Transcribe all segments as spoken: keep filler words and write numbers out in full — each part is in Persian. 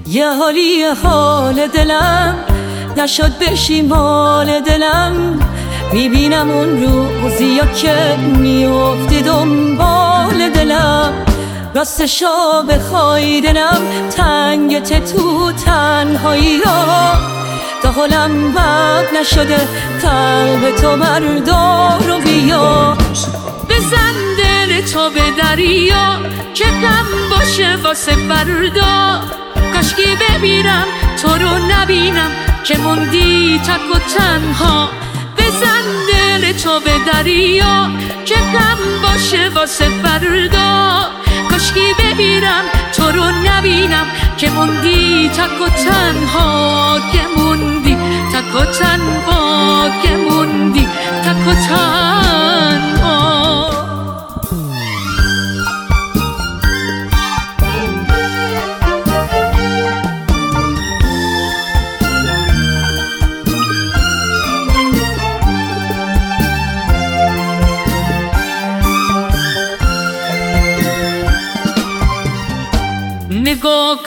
یه حالی حال دلم نشد بشی مال دلم، میبینم اون روزیا که میفتی دنبال دلم. راستشا بخوای دلم تنگت تو تنهایی ها، تا حالم بد نشده قلب تو بردار و بیا. بزن دل تو به دریا که غم باشه واسه فردا، کاشکی بمیرم تو رو نبینم که موندی تک و تنها. بزن دل تو به دریا که غم باشه واسه فردا، کاشکی بمیرم تو رو نبینم که موندی تک و تنها، که موندی تک و تنها، که موندی تک و تنها. نگاه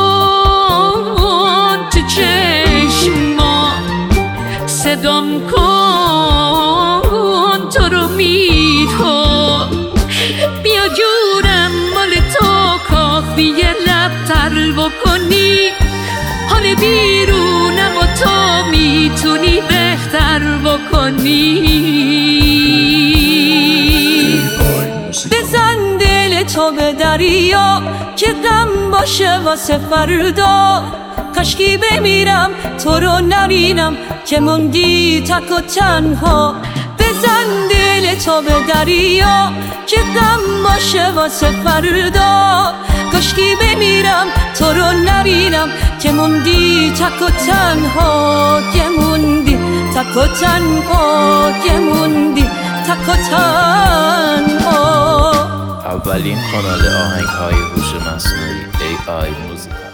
کن تو چشما، صدام کن تو رو میخوام. بیا جونم مال تو کافیه لب تر بکنی، حال بیرونم و تو میتونی بهتر بکنی. بزن دل تو به دریا که غم باشه واسه فردا، کاشکی بمیرم تو رو نبینم که موندی تک و تنها. بزن دل تو به دریا که غم باشه واسه فردا، کاشکی بمیرم تو رو نبینم که موندی تک و تنها، که موندی تک و تنها، که موندی تک و تنها. اولین کانال آهنگ‌های هوش مصنوعی ای آی موزیک.